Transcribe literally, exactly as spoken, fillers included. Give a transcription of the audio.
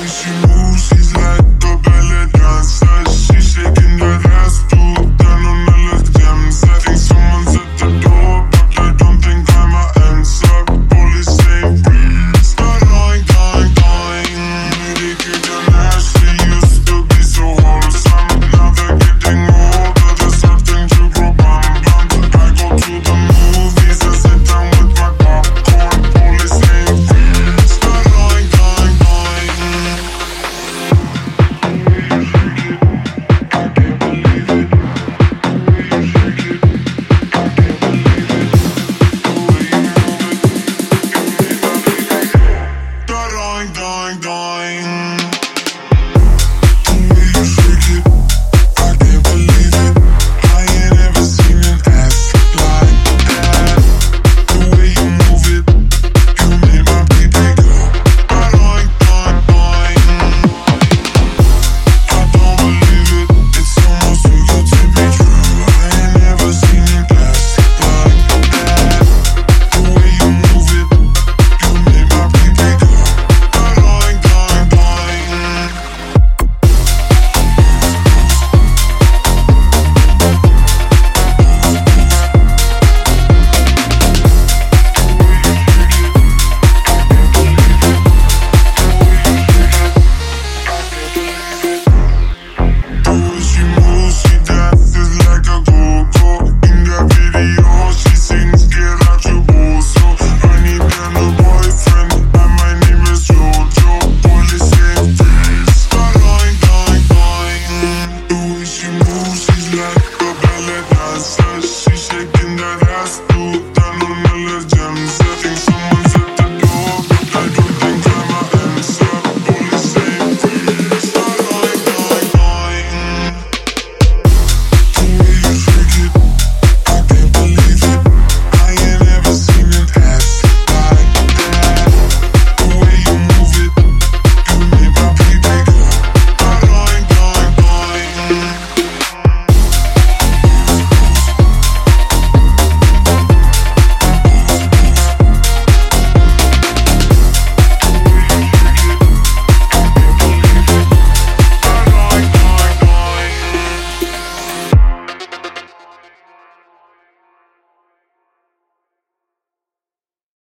she moves, she's like a ballet dancer. She's shaking that ass to down on all the gems. I think someone's at the door, but I don't think I'm a answer. Police say freeze. Doing, doing, doing. Really getting nasty, used to be so wholesome. Now they're getting older, they're starting to grow bum bum. I go to the movies and sit down with my popcorn. Police say freeze. Doing, doing, doing. Doing, doing, doing.